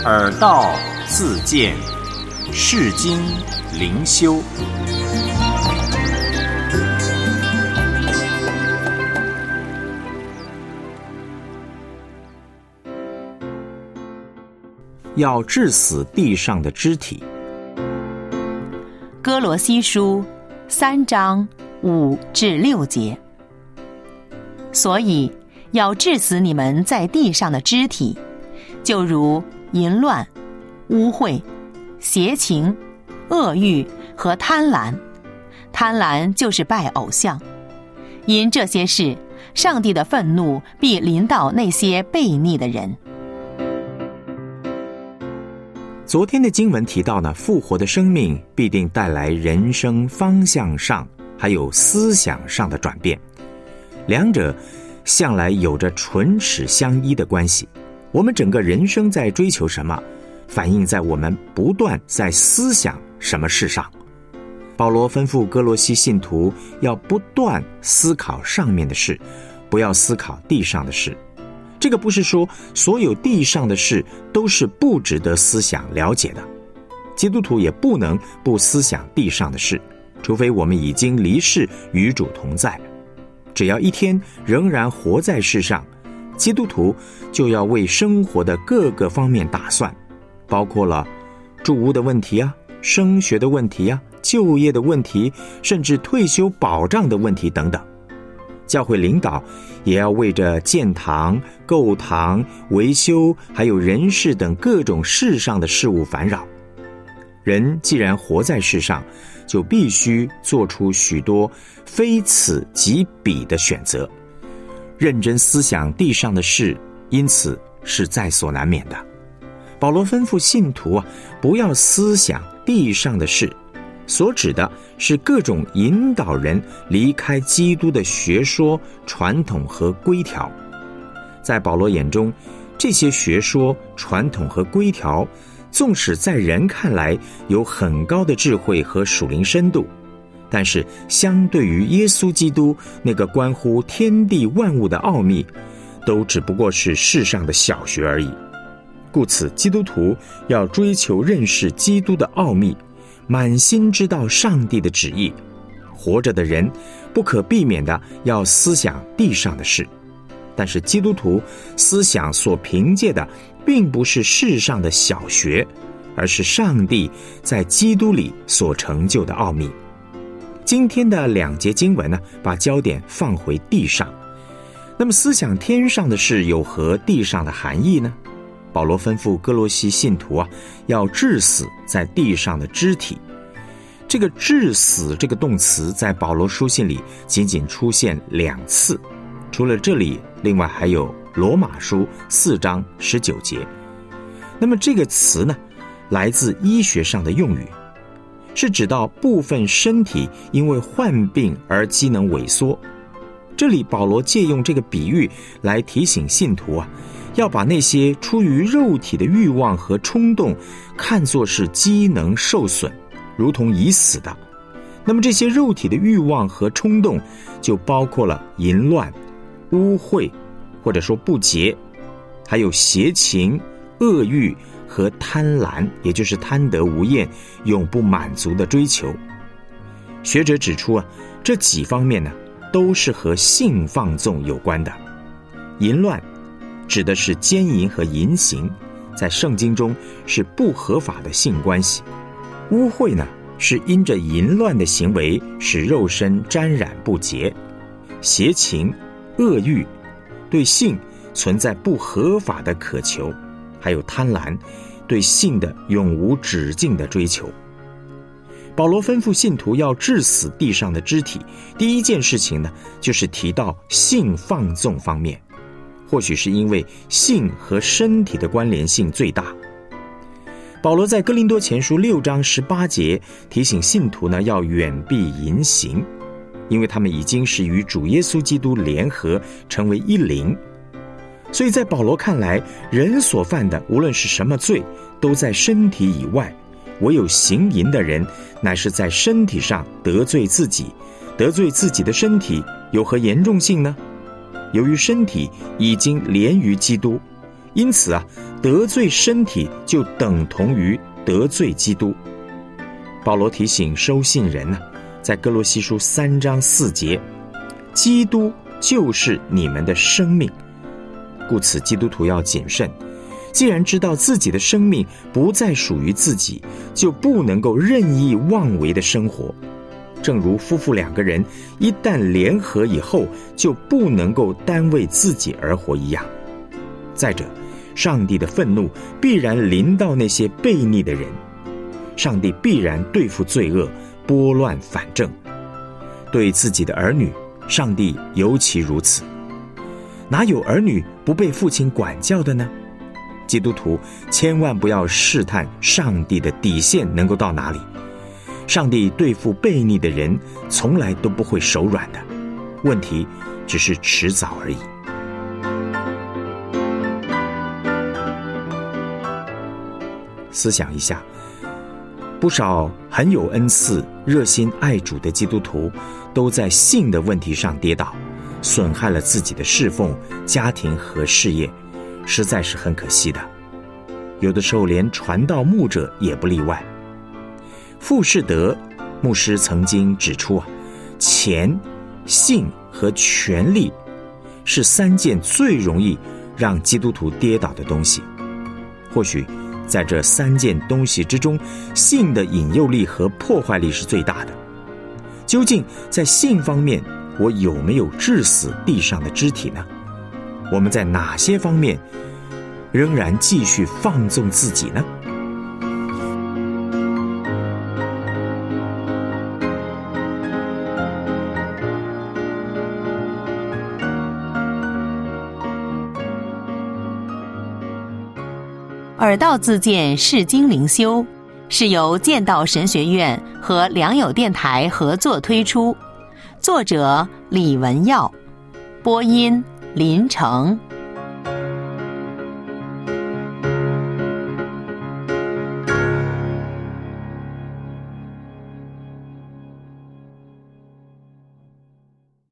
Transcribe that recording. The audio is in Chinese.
耳道自见，世经灵修。要治死地上的肢体。 哥罗西书3章5至6节。所以要治死你们在地上的肢体，就如淫乱、污秽、邪情、恶欲和贪婪。贪婪就是拜偶像。因这些事，上帝的愤怒必临到那些悖逆的人。 昨天的经文提到呢，复活的生命必定带来人生方向上还有思想上的转变，两者向来有着唇齿相依的关系。我们整个人生在追求什么，反映在我们不断在思想什么事上。保罗吩咐哥罗西信徒要不断思考上面的事，不要思考地上的事。这个不是说所有地上的事都是不值得思想了解的，基督徒也不能不思想地上的事，除非我们已经离世与主同在。只要一天仍然活在世上，基督徒就要为生活的各个方面打算，包括了住屋的问题啊、升学的问题啊、就业的问题，甚至退休保障的问题等等。教会领导也要为着建堂、购堂、维修，还有人事等各种世上的事物烦扰。人既然活在世上，就必须做出许多非此即彼的选择，认真思想地上的事，因此是在所难免的。保罗吩咐信徒不要思想地上的事，所指的是各种引导人离开基督的学说、传统和规条。在保罗眼中，这些学说、传统和规条，纵使在人看来有很高的智慧和属灵深度，但是相对于耶稣基督那个关乎天地万物的奥秘，都只不过是世上的小学而已。故此，基督徒要追求认识基督的奥秘，满心知道上帝的旨意。活着的人不可避免的要思想地上的事，但是基督徒思想所凭借的并不是世上的小学，而是上帝在基督里所成就的奥秘。今天的2节经文把焦点放回地上。那么思想天上的事有何地上的含义呢？保罗吩咐哥罗西信徒要治死在地上的肢体。这个治死这个动词在保罗书信里仅仅出现2次，除了这里，另外还有罗马书4章19节。那么这个词呢，来自医学上的用语，是指到部分身体因为患病而机能萎缩。这里保罗借用这个比喻来提醒信徒要把那些出于肉体的欲望和冲动看作是机能受损，如同已死的。那么这些肉体的欲望和冲动就包括了淫乱、污秽，或者说不洁，还有邪情、恶欲和贪婪，也就是贪得无厌、永不满足的追求。学者指出这几方面呢，都是和性放纵有关的。淫乱指的是奸淫和淫行，在圣经中是不合法的性关系。污秽呢，是因着淫乱的行为使肉身沾染不洁。邪情、恶欲，对性存在不合法的渴求，还有贪婪，对性的永无止境的追求。保罗吩咐信徒要治死地上的肢体，第一件事情呢，就是提到性放纵方面。或许是因为性和身体的关联性最大。保罗在哥林多前书6章18节提醒信徒呢，要远避淫行，因为他们已经是与主耶稣基督联合，成为一灵。所以在保罗看来，人所犯的无论是什么罪，都在身体以外，唯有行淫的人乃是在身体上得罪自己。得罪自己的身体有何严重性呢？由于身体已经连于基督， 因此得罪身体就等同于得罪基督。保罗提醒收信人在哥罗西书3章4节，基督就是你们的生命，故此基督徒要谨慎。既然知道自己的生命不再属于自己，就不能够任意妄为的生活。正如夫妇2个人一旦联合以后，就不能够单为自己而活一样。再者，上帝的愤怒必然临到那些悖逆的人，上帝必然对付罪恶，拨乱反正。对自己的儿女，上帝尤其如此。哪有儿女不被父亲管教的呢？基督徒千万不要试探上帝的底线能够到哪里。上帝对付悖逆的人从来都不会手软的，问题只是迟早而已。思想一下，不少很有恩赐、热心爱主的基督徒都在性的问题上跌倒，损害了自己的侍奉、家庭和事业，实在是很可惜的。有的时候连传道牧者也不例外。傅士德牧师曾经指出钱、性和权力是3件最容易让基督徒跌倒的东西。或许在这3件东西之中，性的引诱力和破坏力是最大的。究竟在性方面，我有没有治死地上的肢体呢？我们在哪些方面仍然继续放纵自己呢？ 耳道自荐释经灵修是由剑道神学院和良友电台合作推出，作者李文耀，播音林成。